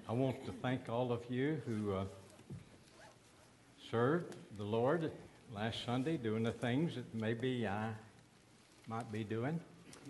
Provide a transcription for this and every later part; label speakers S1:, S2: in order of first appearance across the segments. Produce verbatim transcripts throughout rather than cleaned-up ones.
S1: I want to thank all of you who uh, served the Lord last Sunday, doing the things that maybe I might be doing.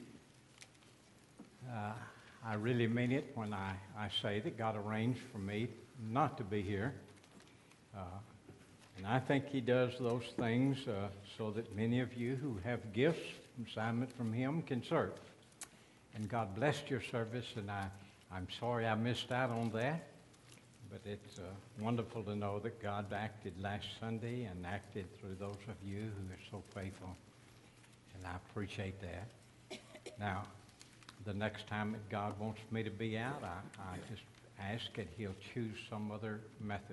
S1: Uh, I really mean it when I, I say that God arranged for me not to be here. Uh, and I think He does those things uh, so that many of you who have gifts, assignment from Him, can serve. And God blessed your service, and I, I'm sorry I missed out on that. But it's uh, wonderful to know that God acted last Sunday and acted through those of you who are so faithful. And I appreciate that. Now, the next time that God wants me to be out, I, I just ask that He'll choose some other method.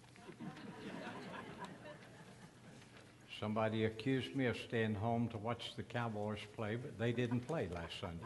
S1: Somebody accused me of staying home to watch the Cowboys play, but they didn't play last Sunday.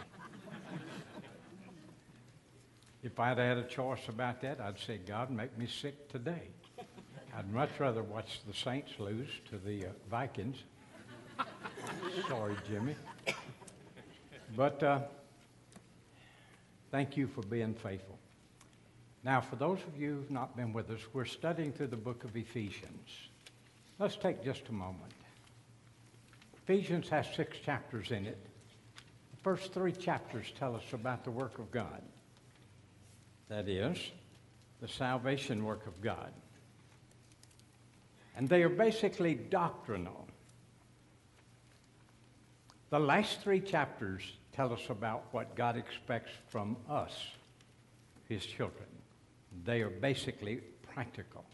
S1: If I'd had a choice about that, I'd say, God, make me sick today. I'd much rather watch the Saints lose to the uh, Vikings. Sorry, Jimmy. But uh, thank you for being faithful. Now, for those of you who've not been with us, we're studying through the book of Ephesians. Let's take just a moment. Ephesians has six chapters in it. The first three chapters tell us about the work of God. That is, the salvation work of God. And they are basically doctrinal. The last three chapters tell us about what God expects from us, His children. They are basically practical.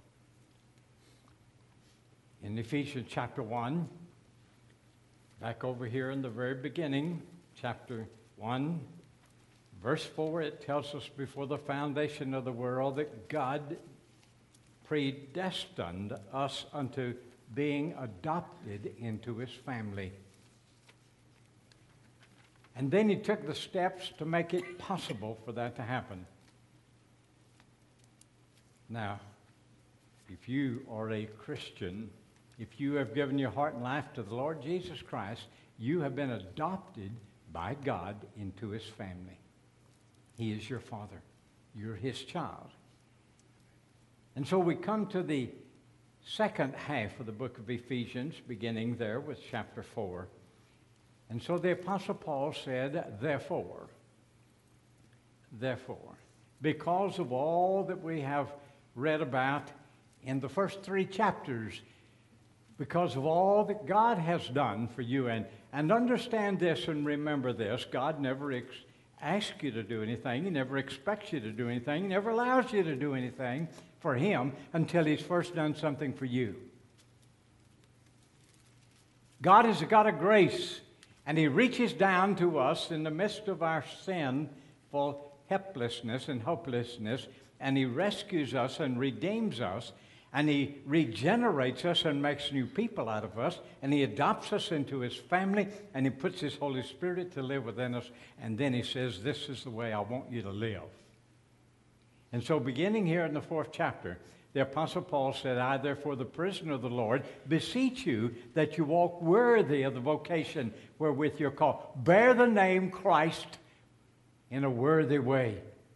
S1: In Ephesians chapter one, back over here in the very beginning, chapter one, verse four, it tells us before the foundation of the world that God predestined us unto being adopted into His family. And then He took the steps to make it possible for that to happen. Now, if you are a Christian, if you have given your heart and life to the Lord Jesus Christ, you have been adopted by God into His family. He is your Father. You're His child. And so we come to the second half of the book of Ephesians, beginning there with chapter four. And so the Apostle Paul said, therefore, therefore, because of all that we have read about in the first three chapters, because of all that God has done for you, and, and understand this and remember this, God never ex- asks you to do anything. He never expects you to do anything. He never allows you to do anything for Him until He's first done something for you. God is a God of grace, and He reaches down to us in the midst of our sinful helplessness and hopelessness, and He rescues us and redeems us, and He regenerates us and makes new people out of us, and He adopts us into His family, and He puts His Holy Spirit to live within us, and then He says, this is the way I want you to live. And so beginning here in the fourth chapter, the Apostle Paul said, I, therefore, the prisoner of the Lord, beseech you that you walk worthy of the vocation wherewith you're called. Bear the name Christ in a worthy way.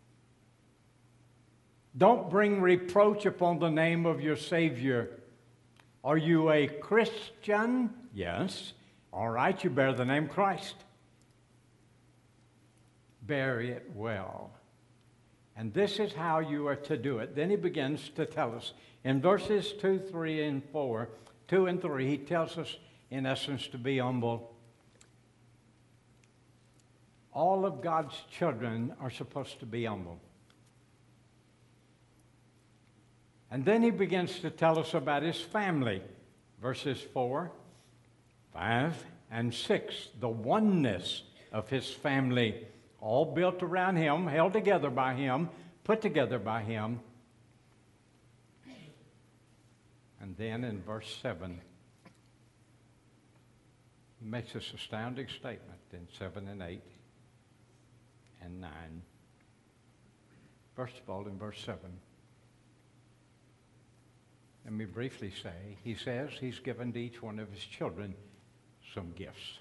S1: Don't bring reproach upon the name of your Savior. Are you a Christian? Yes. All right, you bear the name Christ. Bear it well. And this is how you are to do it. Then he begins to tell us. In verses two, three, and four, two and three, he tells us, in essence, to be humble. All of God's children are supposed to be humble. And then he begins to tell us about his family. Verses four, five, and six. The oneness of his family. All built around him, held together by him, put together by him. And then in verse seven, he makes this astounding statement in seven and eight and nine. First of all, in verse seven, let me briefly say, he says he's given to each one of his children some gifts.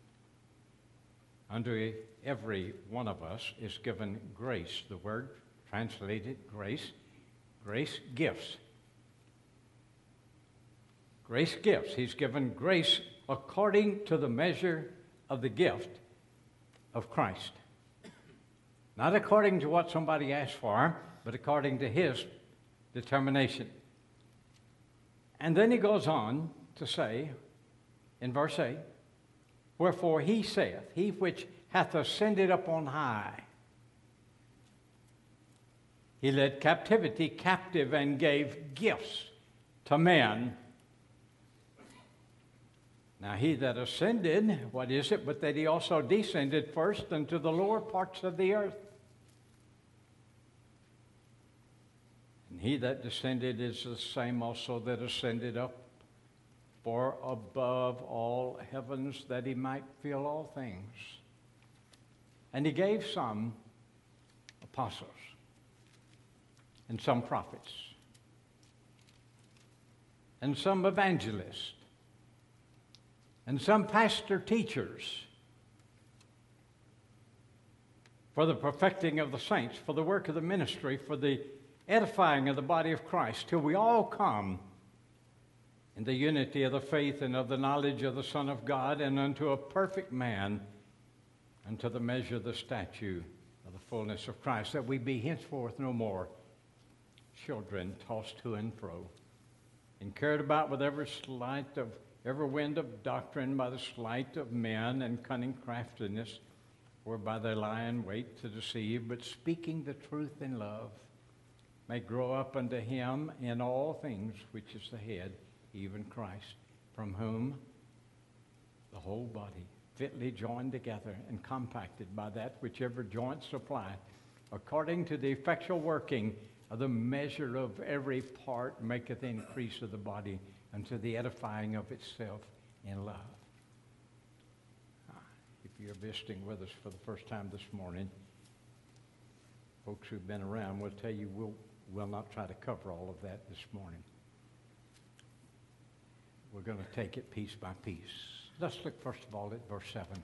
S1: Unto every one of us is given grace. The word translated grace, grace gifts. Grace gifts. He's given grace according to the measure of the gift of Christ. Not according to what somebody asked for, but according to his determination. And then he goes on to say, in verse eight, wherefore he saith, he which hath ascended up on high, he led captivity captive and gave gifts to men. Now he that ascended, what is it? But that he also descended first into the lower parts of the earth. And he that descended is the same also that ascended up for above all heavens, that he might fill all things. And he gave some apostles, and some prophets, and some evangelists, and some pastor teachers, for the perfecting of the saints, for the work of the ministry, for the edifying of the body of Christ, till we all come in the unity of the faith and of the knowledge of the Son of God, and unto a perfect man, unto the measure of the stature of the fullness of Christ, that we be henceforth no more children tossed to and fro, and carried about with every sleight of every wind of doctrine, by the sleight of men and cunning craftiness, whereby they lie in wait to deceive, but speaking the truth in love, may grow up unto him in all things, which is the head, even Christ, from whom the whole body, fitly joined together and compacted by that which every joint supplieth, according to the effectual working of the measure of every part, maketh increase of the body unto the edifying of itself in love. If you're visiting with us for the first time this morning, folks who've been around will tell you we'll, we'll not try to cover all of that this morning. We're going to take it piece by piece. Let's look first of all at verse seven.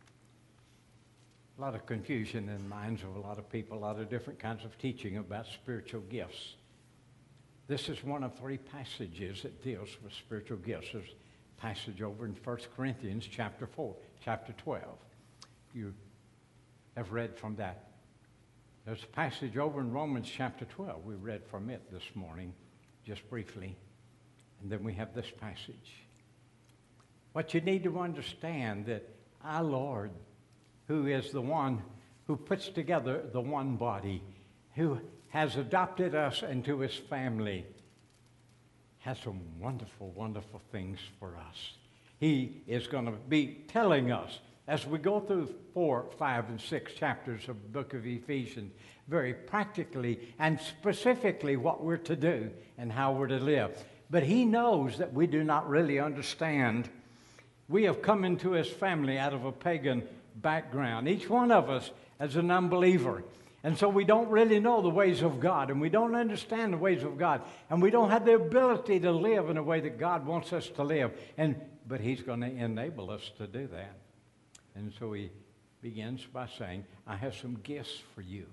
S1: A lot of confusion in the minds of a lot of people, a lot of different kinds of teaching about spiritual gifts. This is one of three passages that deals with spiritual gifts. There's a passage over in First Corinthians chapter four, chapter twelve. You have read from that. There's a passage over in Romans chapter twelve. We read from it this morning, just briefly. And then we have this passage. What you need to understand that our Lord, who is the one who puts together the one body, who has adopted us into his family, has some wonderful, wonderful things for us. He is going to be telling us, as we go through four, five, and six chapters of the book of Ephesians, very practically and specifically what we're to do and how we're to live. But he knows that we do not really understand. We have come into his family out of a pagan background, each one of us as an unbeliever. And so we don't really know the ways of God, and we don't understand the ways of God, and we don't have the ability to live in a way that God wants us to live. And but he's going to enable us to do that. And so he begins by saying, I have some gifts for you.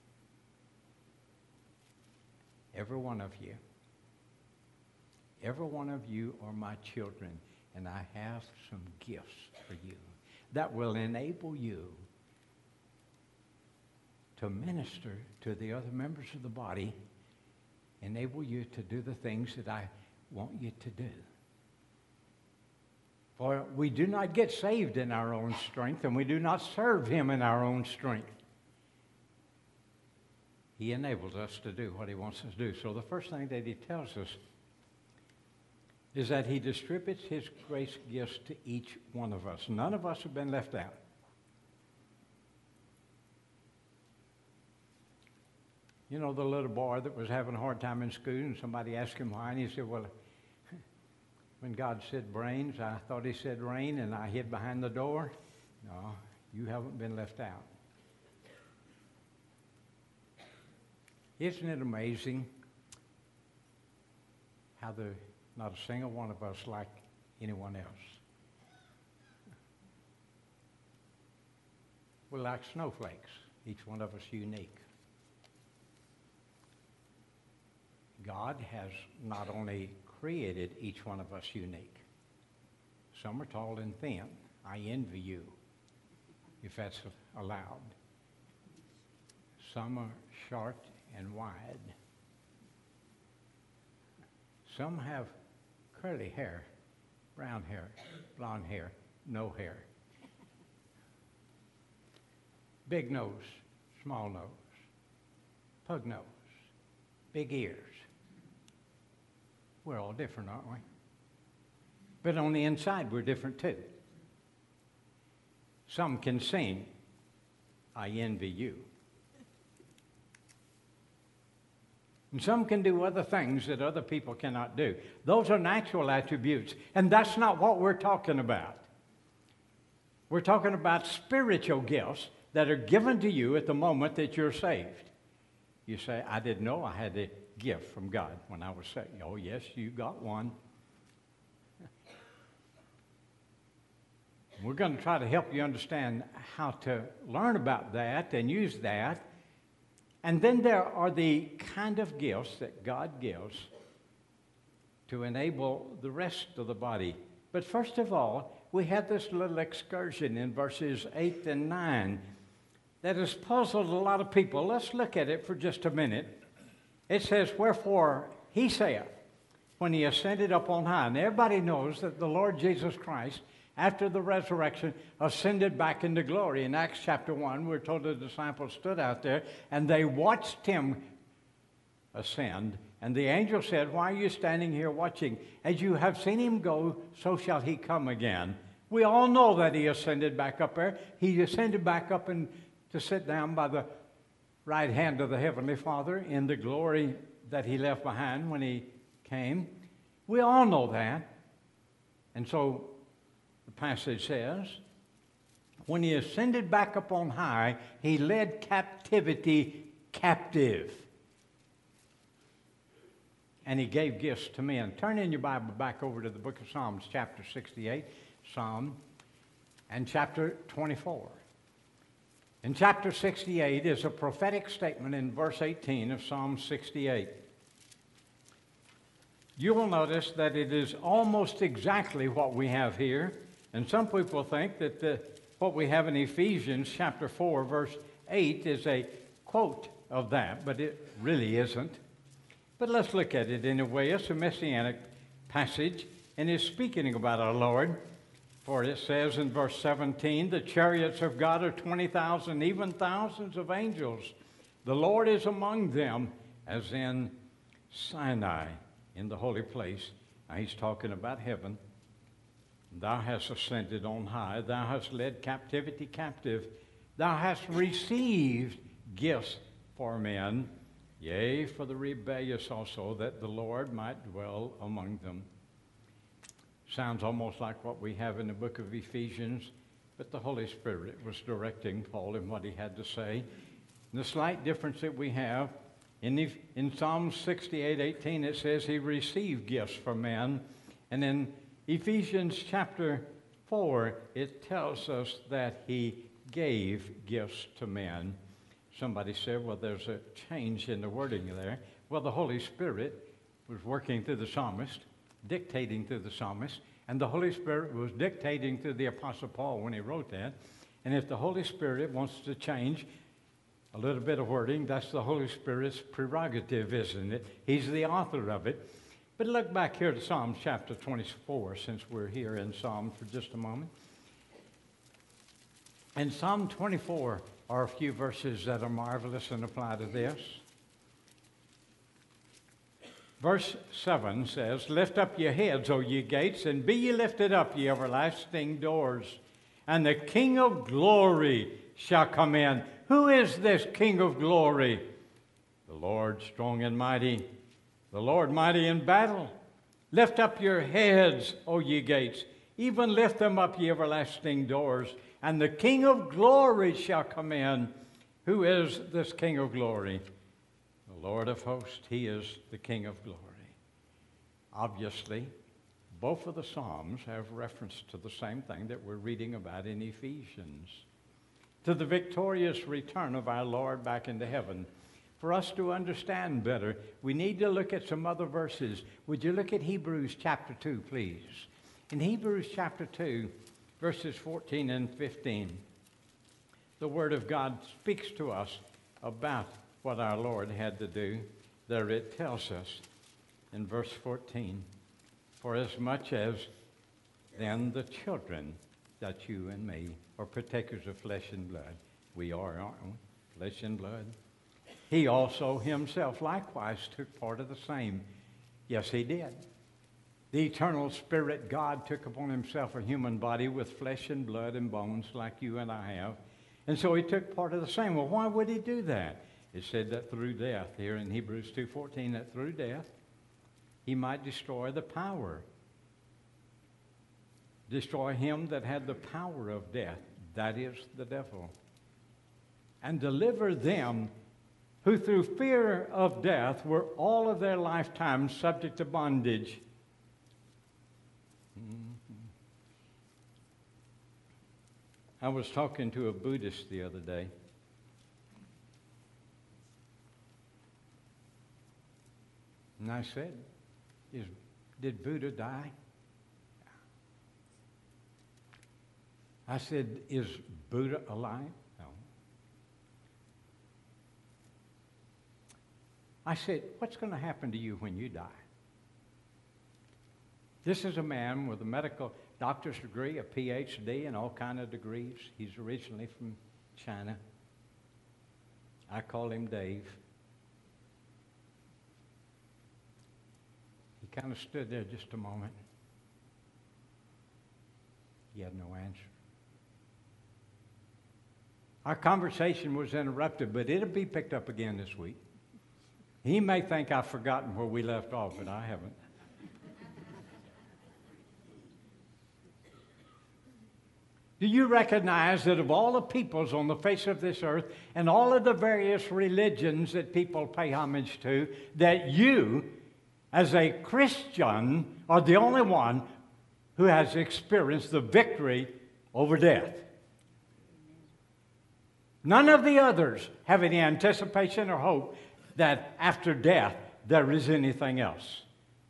S1: Every one of you. Every one of you are my children, and I have some gifts for you that will enable you to minister to the other members of the body, enable you to do the things that I want you to do. For we do not get saved in our own strength, and we do not serve him in our own strength. He enables us to do what he wants us to do. So the first thing that he tells us is that he distributes his grace gifts to each one of us. None of us have been left out. You know the little boy that was having a hard time in school, and somebody asked him why, and he said, well, when God said brains, I thought he said rain, and I hid behind the door. No, you haven't been left out. Isn't it amazing how the not a single one of us like anyone else? We're like snowflakes, each one of us unique. God has not only created each one of us unique. Some are tall and thin. I envy you, if that's allowed. Some are short and wide. Some have curly hair, brown hair, blonde hair, no hair. Big nose, small nose, pug nose, big ears. We're all different, aren't we? But on the inside, we're different too. Some can sing, I envy you. And some can do other things that other people cannot do. Those are natural attributes, and that's not what we're talking about. We're talking about spiritual gifts that are given to you at the moment that you're saved. You say, I didn't know I had a gift from God when I was saved. Oh, yes, you got one. We're going to try to help you understand how to learn about that and use that. And then there are the kind of gifts that God gives to enable the rest of the body. But first of all, we have this little excursion in verses eight and nine that has puzzled a lot of people. Let's look at it for just a minute. It says, wherefore he saith, when he ascended up on high. And everybody knows that the Lord Jesus Christ, after the resurrection, ascended back into glory. In Acts chapter one, we're told the disciples stood out there and they watched him ascend. And the angel said, why are you standing here watching? As you have seen him go, so shall he come again. We all know that he ascended back up there. He ascended back up and to sit down by the right hand of the Heavenly Father in the glory that he left behind when he came. We all know that. And so the passage says, when he ascended back up on high, he led captivity captive. And he gave gifts to men. Turn in your Bible back over to the book of Psalms, chapter sixty-eight, Psalm, and chapter twenty-four. In chapter sixty-eight is a prophetic statement in verse eighteen of Psalm sixty-eight. You will notice that it is almost exactly what we have here. And some people think that the, what we have in Ephesians chapter four, verse eight is a quote of that, but it really isn't. But let's look at it in a way. It's a messianic passage, and it's speaking about our Lord. For it says in verse seventeen, the chariots of God are twenty thousand, even thousands of angels. The Lord is among them, as in Sinai, in the holy place. Now he's talking about heaven. Thou hast ascended on high. Thou hast led captivity captive. Thou hast received gifts for men, yea, for the rebellious also, that the Lord might dwell among them. Sounds almost like what we have in the book of Ephesians, but the Holy Spirit was directing Paul in what he had to say. And the slight difference that we have, in, the, in Psalm sixty-eight, eighteen, it says he received gifts from men. And in Ephesians chapter four, it tells us that he gave gifts to men. Somebody said, well, there's a change in the wording there. Well, the Holy Spirit was working through the psalmist, dictating to the psalmist, and the Holy Spirit was dictating to the Apostle Paul when he wrote that. And if the Holy Spirit wants to change a little bit of wording, that's the Holy Spirit's prerogative, isn't it? He's the author of it. But look back here to Psalms chapter twenty-four, since we're here in Psalms for just a moment. In Psalm twenty-four are a few verses that are marvelous and apply to this. Verse seven says, lift up your heads, O ye gates, and be ye lifted up, ye everlasting doors, and the King of glory shall come in. Who is this King of glory? The Lord strong and mighty, the Lord mighty in battle. Lift up your heads, O ye gates, even lift them up, ye everlasting doors, and the King of glory shall come in. Who is this King of glory? The Lord of hosts, he is the King of glory. Obviously, both of the Psalms have reference to the same thing that we're reading about in Ephesians, to the victorious return of our Lord back into heaven. for us to understand better, we need to look at some other verses. Would you look at Hebrews chapter two, please? In Hebrews chapter two, verses fourteen and fifteen, the Word of God speaks to us about what our Lord had to do. There it tells us in verse fourteen, for as much as then the children, that you and me, are partakers of flesh and blood. We are, aren't we? Flesh and blood. He also himself likewise took part of the same. Yes, he did. The eternal Spirit God took upon himself a human body with flesh and blood and bones like you and I have. And so he took part of the same. Well, why would he do that? It said that through death, here in Hebrews two fourteen, that through death he might destroy the power. Destroy him that had the power of death, that is the devil. And deliver them who through fear of death were all of their lifetime subject to bondage. Mm-hmm. I was talking to a Buddhist the other day. And I said, Is, did Buddha die? I said, is Buddha alive? No. I said, what's going to happen to you when you die? This is a man with a medical doctor's degree, a P H D, and all kind of degrees. He's originally from China. I call him Dave. He kind of stood there just a moment. He had no answer. Our conversation was interrupted, but it'll be picked up again this week. He may think I've forgotten where we left off, but I haven't. Do you recognize that of all the peoples on the face of this earth and all of the various religions that people pay homage to, that you, as a Christian, are the only one who has experienced the victory over death? None of the others have any anticipation or hope that after death there is anything else.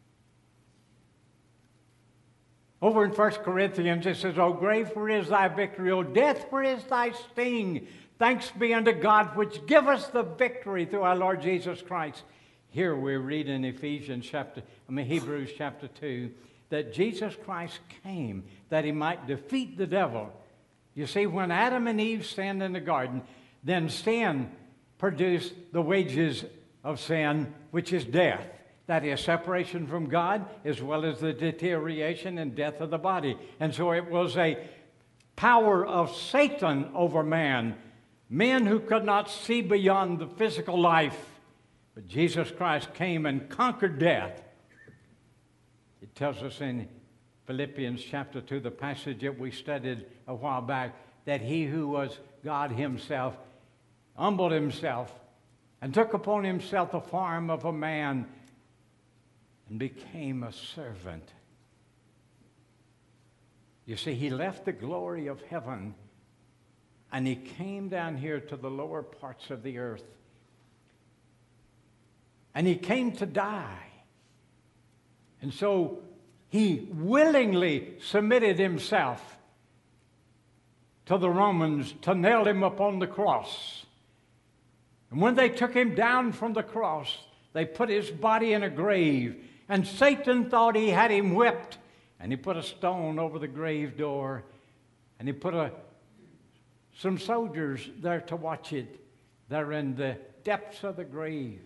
S1: Over in First Corinthians it says, O grave, where is thy victory? O death, where is thy sting? Thanks be unto God which giveth the victory through our Lord Jesus Christ. Here we read in Ephesians chapter, I mean Hebrews chapter two, that Jesus Christ came that he might defeat the devil. You see, when Adam and Eve sinned in the garden, then sin produced the wages of sin, which is death. That is separation from God, as well as the deterioration and death of the body. And so it was a power of Satan over man, men who could not see beyond the physical life. But Jesus Christ came and conquered death. It tells us in Philippians chapter two, the passage that we studied a while back, that he who was God himself humbled himself and took upon himself the form of a man and became a servant. You see, he left the glory of heaven and he came down here to the lower parts of the earth. And he came to die. And so he willingly submitted himself to the Romans to nail him upon the cross. And when they took him down from the cross, they put his body in a grave. And Satan thought he had him whipped. And he put a stone over the grave door. And he put a, some soldiers there to watch it. They're in the depths of the grave.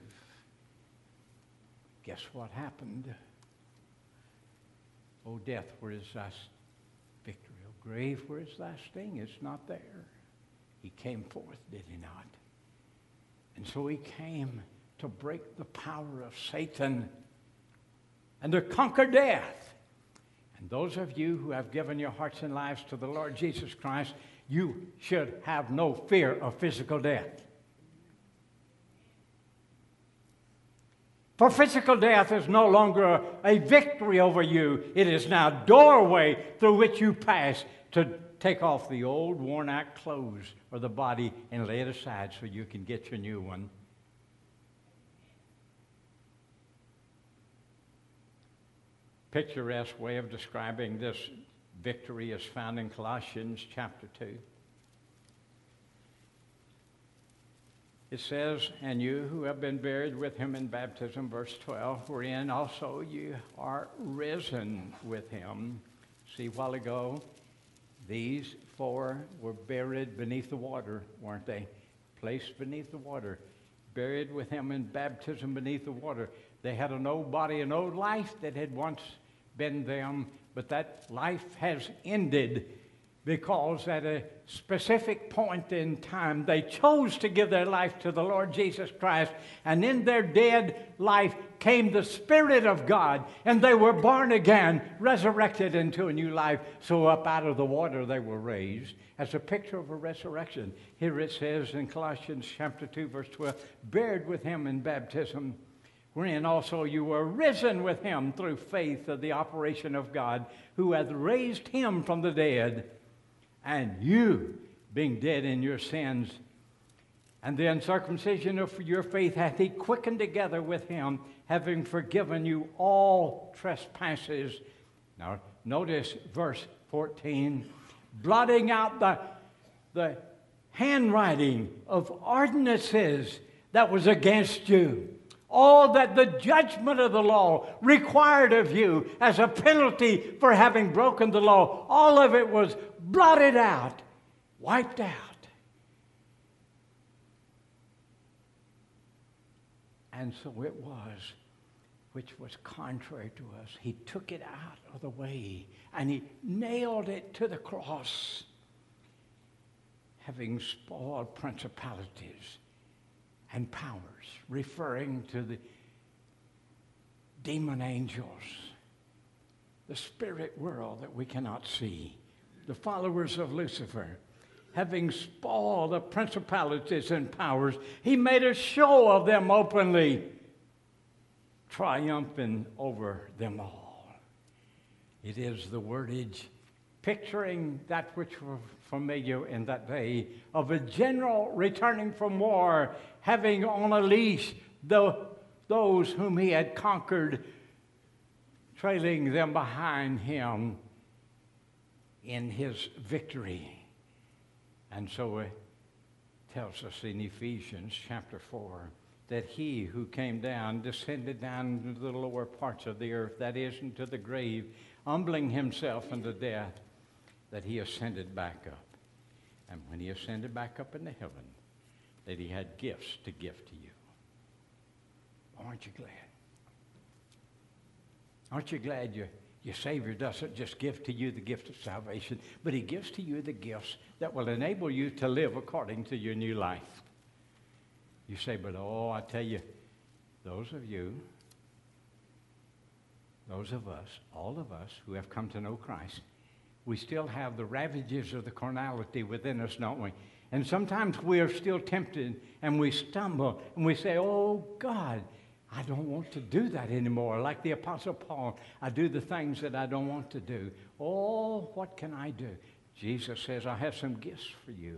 S1: Guess what happened? O death, where is thy victory? O grave, where is thy sting? It's not there. He came forth, did he not? And so he came to break the power of Satan and to conquer death. And those of you who have given your hearts and lives to the Lord Jesus Christ, you should have no fear of physical death. For physical death is no longer a, a victory over you. It is now a doorway through which you pass to take off the old worn-out clothes or the body and lay it aside so you can get your new one. picturesque way of describing this victory is found in Colossians chapter two. It says, and you who have been buried with him in baptism, verse twelve, wherein also you are risen with him. See, a while ago, these four were buried beneath the water, weren't they? Placed beneath the water, buried with him in baptism beneath the water. They had an old body, an old life that had once been them, but that life has ended because at a specific point in time they chose to give their life to the Lord Jesus Christ, and in their dead life came the Spirit of God, and they were born again, resurrected into a new life. So up out of the water they were raised as a picture of a resurrection. Here it says in Colossians chapter two, verse twelve, buried with him in baptism, wherein also you were risen with him through faith of the operation of God, who hath raised him from the dead, and you, being dead in your sins, and the uncircumcision of your faith hath he quickened together with him, having forgiven you all trespasses. Now, notice verse fourteen, blotting out the, the handwriting of ordinances that was against you. All that the judgment of the law required of you as a penalty for having broken the law, all of it was blotted out, wiped out. And so it was, which was contrary to us. He took it out of the way and he nailed it to the cross, having spoiled principalities and powers, referring to the demon angels, the spirit world that we cannot see, the followers of Lucifer. Having spoiled the principalities and powers, he made a show of them openly, triumphing over them all. It is the wordage picturing that which was familiar in that day of a general returning from war, having on a leash the, those whom he had conquered, trailing them behind him in his victory. And so it tells us in Ephesians chapter four that he who came down descended down into the lower parts of the earth, that is, into the grave, humbling himself unto death, that he ascended back up. And when he ascended back up into heaven, that he had gifts to give to you. Aren't you glad? Aren't you glad your, your Savior doesn't just give to you the gift of salvation, but he gives to you the gifts that will enable you to live according to your new life? You say, but oh, I tell you, those of you, those of us, all of us who have come to know Christ, we still have the ravages of the carnality within us, don't we? And sometimes we are still tempted and we stumble and we say, oh God, I don't want to do that anymore. Like the Apostle Paul, I do the things that I don't want to do. Oh, what can I do? Jesus says, I have some gifts for you.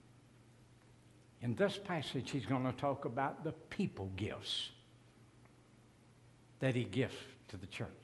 S1: In this passage, he's going to talk about the people gifts that he gives to the church.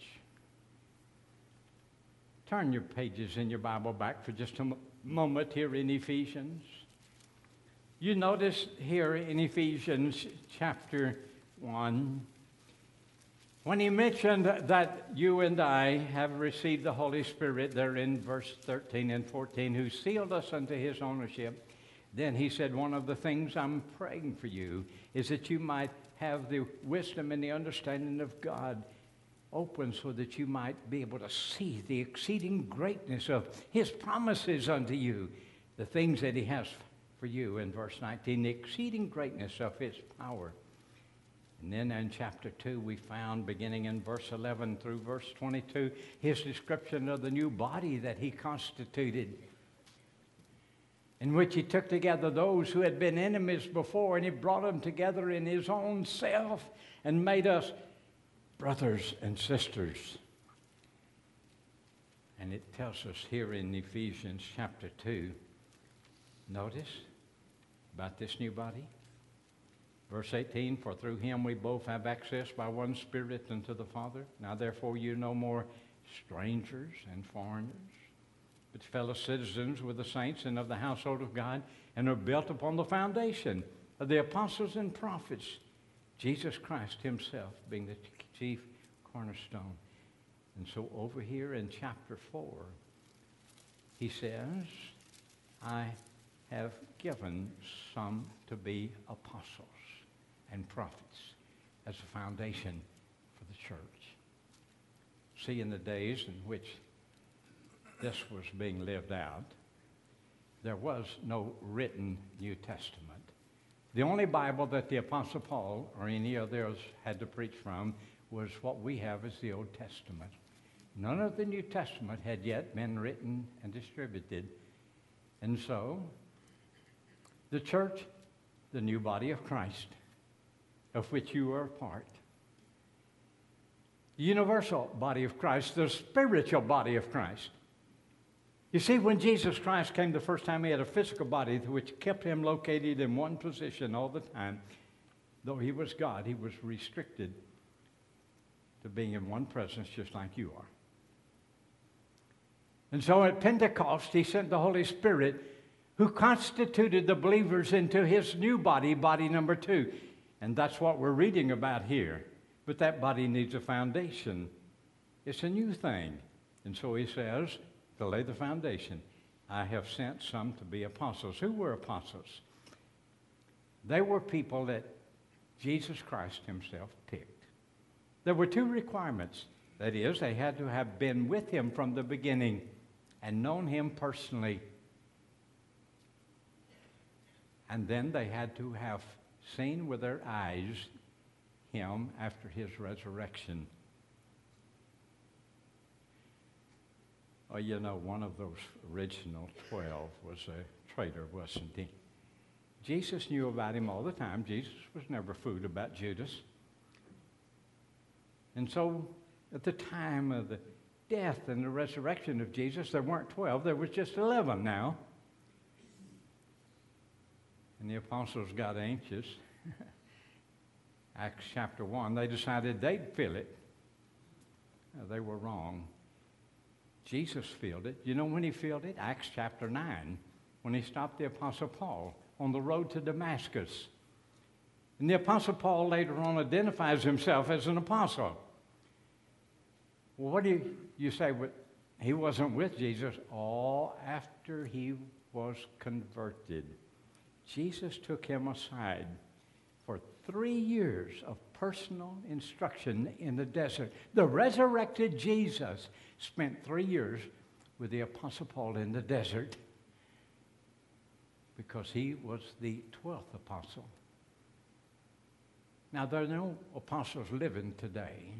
S1: Turn your pages in your Bible back for just a moment here in Ephesians. You notice here in Ephesians chapter one, when he mentioned that you and I have received the Holy Spirit, there in verse thirteen and fourteen, who sealed us unto his ownership, then he said, one of the things I'm praying for you is that you might have the wisdom and the understanding of God open so that you might be able to see the exceeding greatness of his promises unto you, the things that he has for you in verse nineteen, the exceeding greatness of his power. And then in chapter two, we found, beginning in verse eleven through verse twenty-two, his description of the new body that he constituted, in which he took together those who had been enemies before, and he brought them together in his own self and made us brothers and sisters. And it tells us here in Ephesians chapter two, notice about this new body. Verse eighteen, for through him we both have access by one Spirit unto the Father. Now therefore you no more strangers and foreigners, but fellow citizens with the saints and of the household of God, and are built upon the foundation of the apostles and prophets, Jesus Christ himself being the chief cornerstone. And so over here in chapter four, he says, I have given some to be apostles and prophets as a foundation for the church. See, in the days in which this was being lived out, there was no written New Testament. The only Bible that the Apostle Paul or any others had to preach from was what we have as the Old Testament. None of the New Testament had yet been written and distributed. And so, the church, the new body of Christ, of which you are a part, the universal body of Christ, the spiritual body of Christ. You see, when Jesus Christ came the first time, he had a physical body which kept him located in one position all the time. Though he was God, he was restricted to being in one presence just like you are. And so at Pentecost, he sent the Holy Spirit, who constituted the believers into his new body, body number two. And that's what we're reading about here. But that body needs a foundation. It's a new thing. And so he says, to lay the foundation, I have sent some to be apostles. Who were apostles? They were people that Jesus Christ himself picked. There were two requirements. That is, they had to have been with him from the beginning and known him personally. And then they had to have seen with their eyes him after his resurrection. Oh, you know, one of those original twelve was a traitor, wasn't he? Jesus knew about him all the time. Jesus was never fooled about Judas. And so, at the time of the death and the resurrection of Jesus, there weren't twelve, there was just eleven now. And the apostles got anxious. Acts chapter one, they decided they'd fill it. Uh, they were wrong. Jesus filled it. You know when he filled it? Acts chapter nine, when he stopped the Apostle Paul on the road to Damascus. And the Apostle Paul later on identifies himself as an apostle. Well, what do you, you say? Well, he wasn't with Jesus all after he was converted. Jesus took him aside for three years of personal instruction in the desert. The resurrected Jesus spent three years with the Apostle Paul in the desert because he was the twelfth apostle. Now, there are no apostles living today.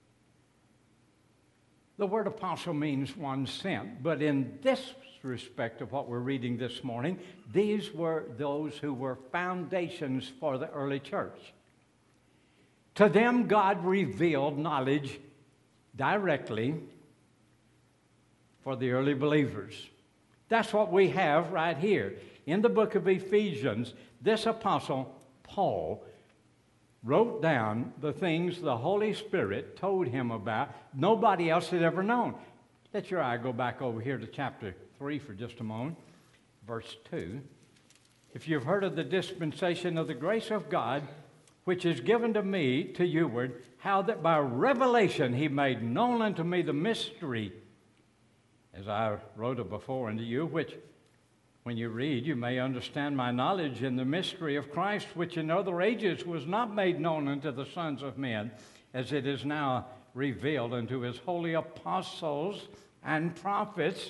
S1: The word apostle means one sent, but in this respect of what we're reading this morning, these were those who were foundations for the early church. To them, God revealed knowledge directly for the early believers. That's what we have right here. In the book of Ephesians, this apostle, Paul, wrote down the things the Holy Spirit told him about nobody else had ever known. Let your eye go back over here to chapter three for just a moment, verse two. If you've heard of the dispensation of the grace of God, which is given to me, to youward, how that by revelation he made known unto me the mystery, as I wrote it before unto you, which when you read, you may understand my knowledge in the mystery of Christ, which in other ages was not made known unto the sons of men, as it is now revealed unto his holy apostles and prophets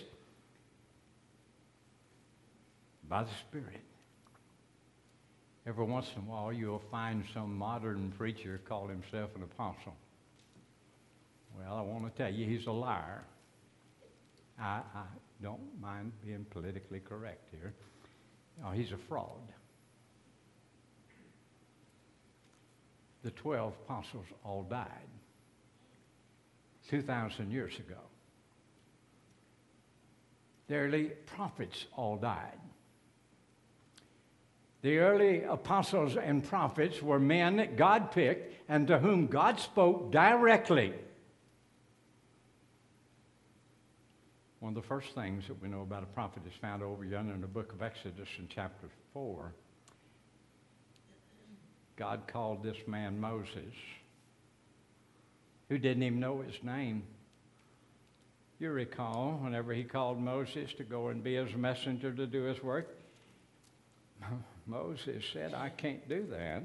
S1: by the Spirit. Every once in a while, you'll find some modern preacher call himself an apostle. Well, I want to tell you, he's a liar. I, I don't mind being politically correct here. No, he's a fraud. The twelve apostles all died two thousand years ago. The early prophets all died. The early apostles and prophets were men that God picked and to whom God spoke directly. One of the first things that we know about a prophet is found over yonder in the book of Exodus in chapter four. God called this man Moses, who didn't even know his name. You recall, whenever he called Moses to go and be his messenger to do his work, Moses said, I can't do that.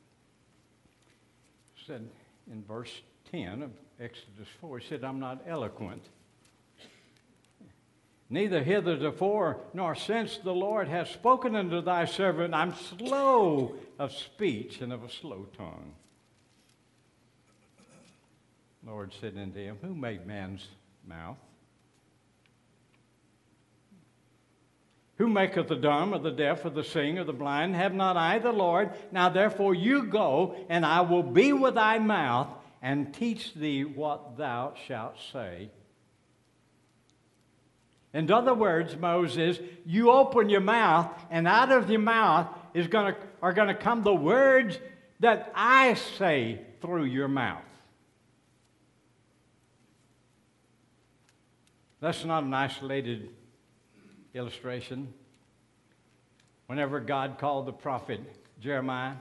S1: He said in verse ten of Exodus four, he said, I'm not eloquent. Neither hitherto nor since the Lord has spoken unto thy servant, I'm slow of speech and of a slow tongue. The Lord said unto him, who made man's mouth? Who maketh the dumb, or the deaf, or the seeing, or the blind? Have not I the Lord? Now therefore you go, and I will be with thy mouth, and teach thee what thou shalt say. In other words, Moses, you open your mouth, and out of your mouth is gonna, are going to come the words that I say through your mouth. That's not an isolated illustration. Whenever God called the prophet Jeremiah,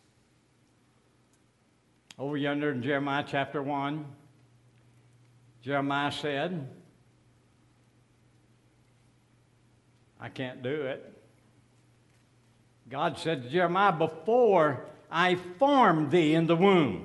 S1: over yonder in Jeremiah chapter one, Jeremiah said, I can't do it. God said to Jeremiah, before I formed thee in the womb.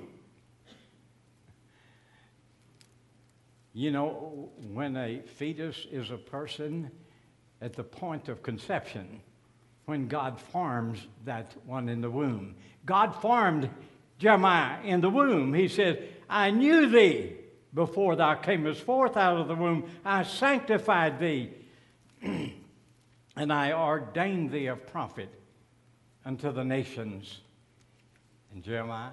S1: You know, when a fetus is a person at the point of conception, when God forms that one in the womb. God formed Jeremiah in the womb. He said, I knew thee before thou camest forth out of the womb. I sanctified thee, and I ordained thee a prophet unto the nations. And Jeremiah,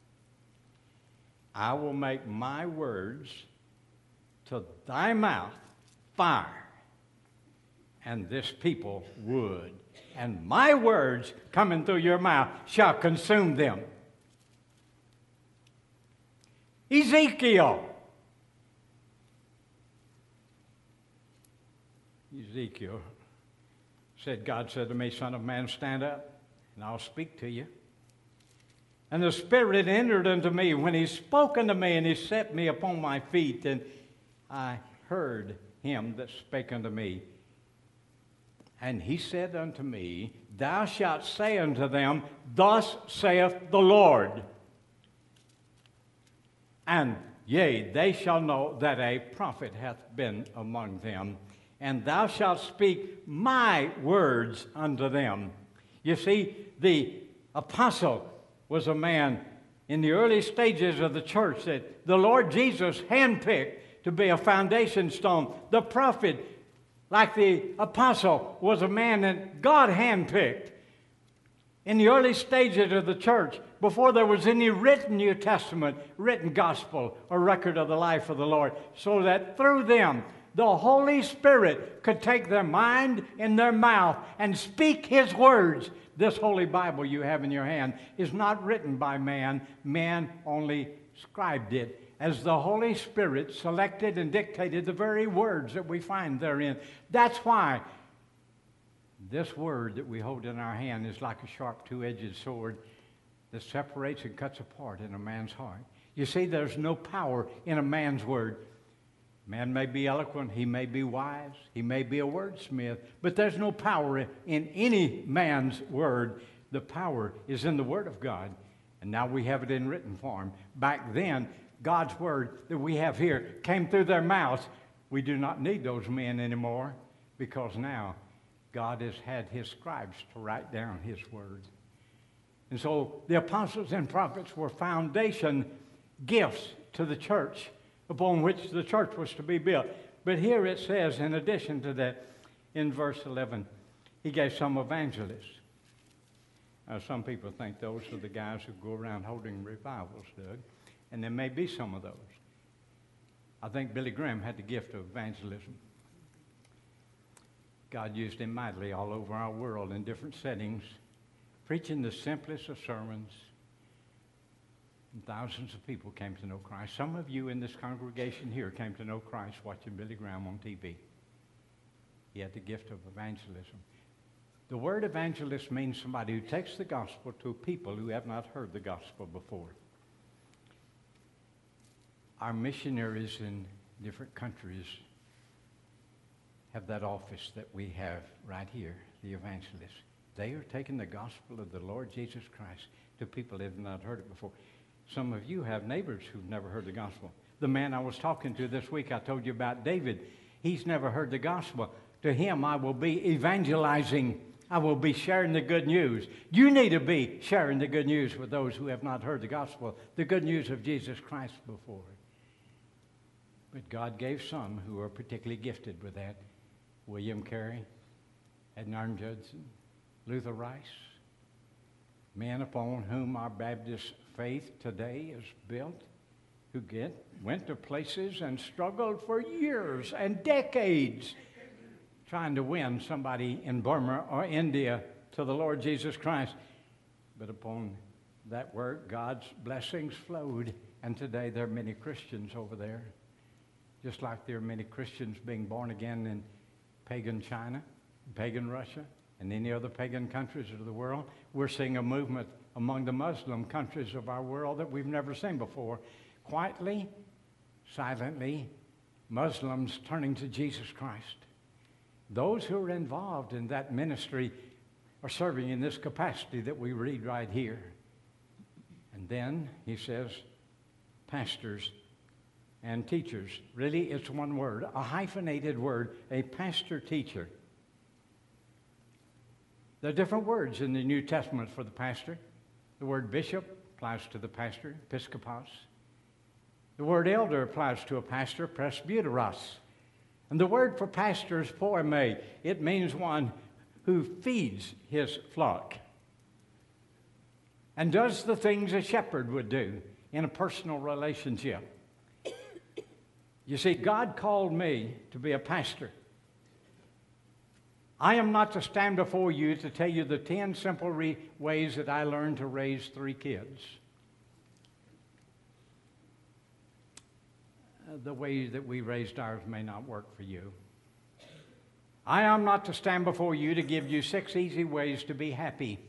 S1: I will make my words to thy mouth fire, and this people wood. And my words coming through your mouth shall consume them. Ezekiel. Ezekiel said, God said to me, Son of man, stand up, and I'll speak to you. And the Spirit entered into me when he spoke unto me, and he set me upon my feet, and I heard him that spake unto me. And he said unto me, Thou shalt say unto them, Thus saith the Lord. And yea, they shall know that a prophet hath been among them, and thou shalt speak my words unto them. You see, the apostle was a man in the early stages of the church that the Lord Jesus handpicked to be a foundation stone. The prophet, like the apostle, was a man that God handpicked in the early stages of the church, before there was any written New Testament, written gospel, or record of the life of the Lord, so that through them the Holy Spirit could take their mind in their mouth and speak his words. This Holy Bible you have in your hand is not written by man. Man only scribed it, as the Holy Spirit selected and dictated the very words that we find therein. That's why this word that we hold in our hand is like a sharp two-edged sword that separates and cuts apart in a man's heart. You see, there's no power in a man's word. Man may be eloquent, he may be wise, he may be a wordsmith, but there's no power in any man's word. The power is in the Word of God, and now we have it in written form. Back then, God's word that we have here came through their mouths. We do not need those men anymore, because now God has had his scribes to write down his word. And so the apostles and prophets were foundation gifts to the church upon which the church was to be built. But here it says, in addition to that, in verse eleven, he gave some evangelists. Now, some people think those are the guys who go around holding revivals, Doug. And there may be some of those. I think Billy Graham had the gift of evangelism. God used him mightily all over our world in different settings. preaching the simplest of sermons. And thousands of people came to know Christ. Some of you in this congregation here came to know Christ watching Billy Graham on T V. He had the gift of evangelism. The word evangelist means somebody who takes the gospel to people who have not heard the gospel before. Our missionaries in different countries have that office that we have right here, the evangelist. They are taking the gospel of the Lord Jesus Christ to people that have not heard it before. Some of you have neighbors who've never heard the gospel. The man I was talking to this week, I told you about David. He's never heard the gospel. To him, I will be evangelizing. I will be sharing the good news. You need to be sharing the good news with those who have not heard the gospel, the good news of Jesus Christ before. But God gave some who are particularly gifted with that. William Carey, Adoniram Judson, Luther Rice, men upon whom our Baptist faith today is built, who get, went to places and struggled for years and decades trying to win somebody in Burma or India to the Lord Jesus Christ. But upon that work, God's blessings flowed, and today there are many Christians over there, just like there are many Christians being born again in pagan China, pagan Russia, and any other pagan countries of the world. We're seeing a movement among the Muslim countries of our world that we've never seen before. Quietly, silently, Muslims turning to Jesus Christ. Those who are involved in that ministry are serving in this capacity that we read right here. And then he says, pastors and teachers. Really, it's one word, a hyphenated word, a pastor-teacher. There are different words in the New Testament for the pastor. The word bishop applies to the pastor, episkopos. The word elder applies to a pastor, presbyteros. And the word for pastor is poime. It means one who feeds his flock and does the things a shepherd would do in a personal relationship. You see, God called me to be a pastor. I am not to stand before you to tell you the ten simple re- ways that I learned to raise three kids. Uh, the way that we raised ours may not work for you. I am not to stand before you to give you six easy ways to be happy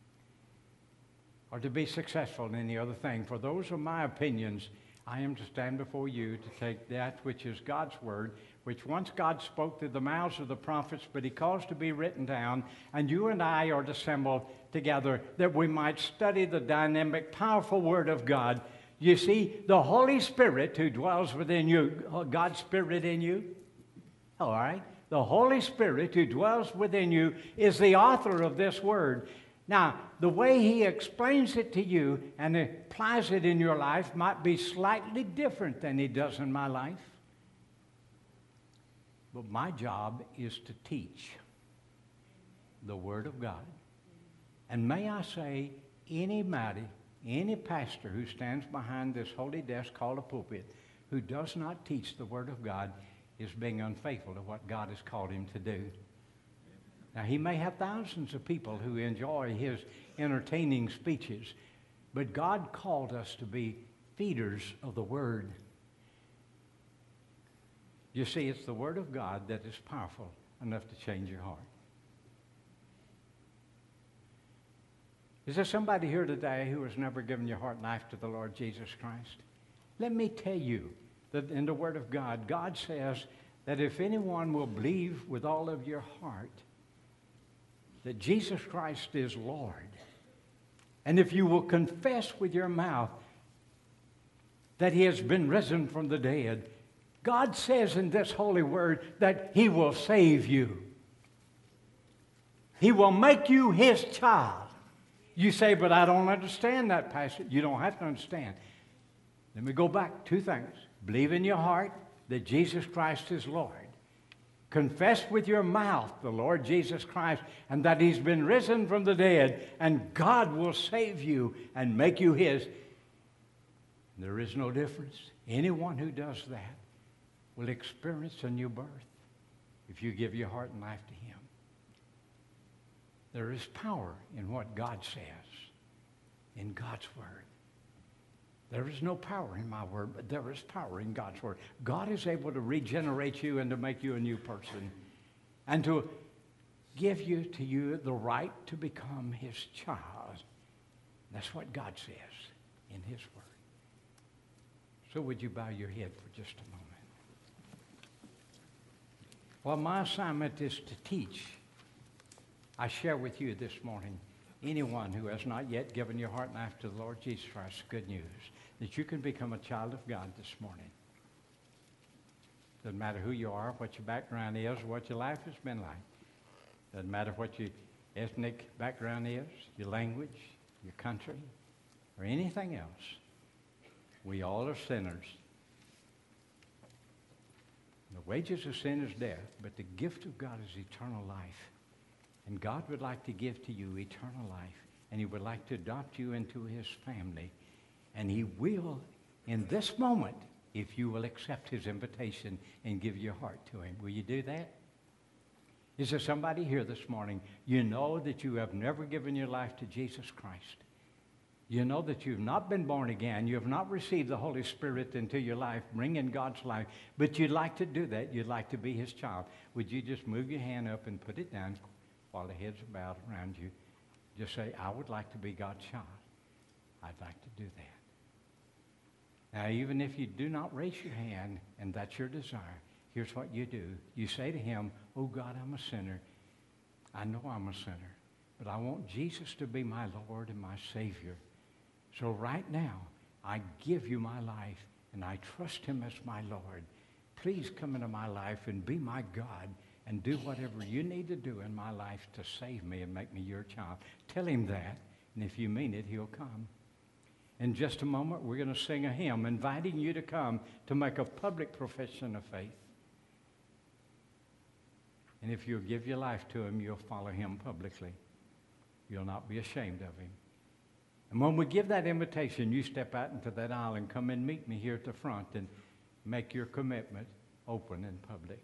S1: or to be successful in any other thing. For those are my opinions. I am to stand before you to take that which is God's word, which once God spoke through the mouths of the prophets, but he caused to be written down, and you and I are to assemble together that we might study the dynamic, powerful word of God. You see, the Holy Spirit who dwells within you, God's Spirit in you, all right? The Holy Spirit who dwells within you is the author of this word. Now, the way he explains it to you and applies it in your life might be slightly different than he does in my life. But my job is to teach the Word of God. And may I say, anybody, any pastor who stands behind this holy desk called a pulpit who does not teach the Word of God is being unfaithful to what God has called him to do. Now, he may have thousands of people who enjoy his entertaining speeches, but God called us to be feeders of the Word. You see, it's the Word of God that is powerful enough to change your heart. Is there somebody here today who has never given your heart and life to the Lord Jesus Christ? Let me tell you that in the Word of God, God says that if anyone will believe with all of your heart that Jesus Christ is Lord, and if you will confess with your mouth that he has been risen from the dead, God says in this holy word that he will save you. He will make you his child. You say, but I don't understand that, Pastor. You don't have to understand. Let me go back. Two things. Believe in your heart that Jesus Christ is Lord. Confess with your mouth the Lord Jesus Christ and that he's been risen from the dead, and God will save you and make you his. There is no difference. Anyone who does that will experience a new birth if you give your heart and life to him. There is power in what God says, in God's word. There is no power in my word, but there is power in God's word. God is able to regenerate you and to make you a new person and to give you to you the right to become his child. That's what God says in his word. So would you bow your head for just a moment? Well, my assignment is to teach. I share with you this morning, anyone who has not yet given your heart and life to the Lord Jesus Christ, good news, that you can become a child of God this morning. Doesn't matter who you are, what your background is, what your life has been like. Doesn't matter what your ethnic background is, your language, your country, or anything else. We all are sinners. The wages of sin is death, but the gift of God is eternal life. And God would like to give to you eternal life, and he would like to adopt you into his family. And he will, in this moment, if you will accept his invitation and give your heart to him. Will you do that? Is there somebody here this morning, you know that you have never given your life to Jesus Christ? You know that you've not been born again. You have not received the Holy Spirit into your life, bringing God's life. But you'd like to do that. You'd like to be his child. Would you just move your hand up and put it down while the heads are bowed around you? Just say, I would like to be God's child. I'd like to do that. Now, even if you do not raise your hand and that's your desire, here's what you do. You say to him, oh God, I'm a sinner. I know I'm a sinner, but I want Jesus to be my Lord and my Savior. So right now, I give you my life and I trust him as my Lord. Please come into my life and be my God and do whatever you need to do in my life to save me and make me your child. Tell him that, and if you mean it, he'll come. In just a moment, we're going to sing a hymn inviting you to come to make a public profession of faith. And if you'll give your life to him, you'll follow him publicly. You'll not be ashamed of him. And when we give that invitation, you step out into that aisle and come and meet me here at the front and make your commitment open in public.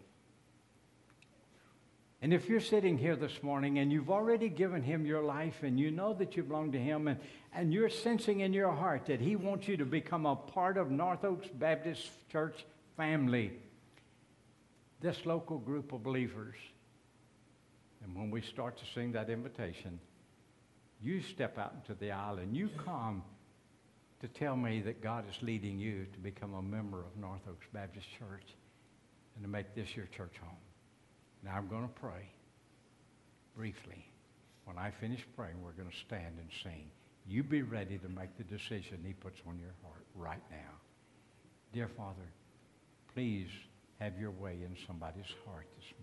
S1: And if you're sitting here this morning and you've already given him your life and you know that you belong to him and, and you're sensing in your heart that he wants you to become a part of North Oaks Baptist Church family, this local group of believers, and when we start to sing that invitation, you step out into the aisle and you come to tell me that God is leading you to become a member of North Oaks Baptist Church and to make this your church home. Now I'm going to pray briefly. When I finish praying, we're going to stand and sing. You be ready to make the decision he puts on your heart right now. Dear Father, please have your way in somebody's heart this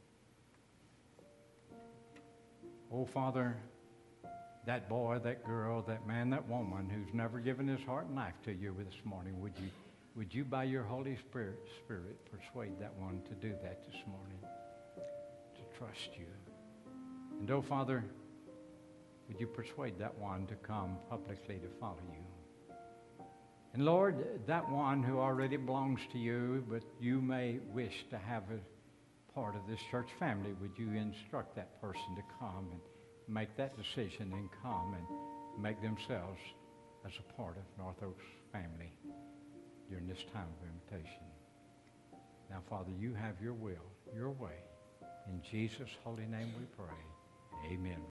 S1: morning. Oh, Father, that boy, that girl, that man, that woman who's never given his heart and life to you this morning, would you, would you by your Holy Spirit, Spirit persuade that one to do that this morning? Trust you. And oh, Father, would you persuade that one to come publicly to follow you? And Lord, that one who already belongs to you, but you may wish to have a part of this church family, would you instruct that person to come and make that decision and come and make themselves as a part of North Oaks family during this time of invitation? Now, Father, you have your will, your way. In Jesus' holy name we pray. Amen.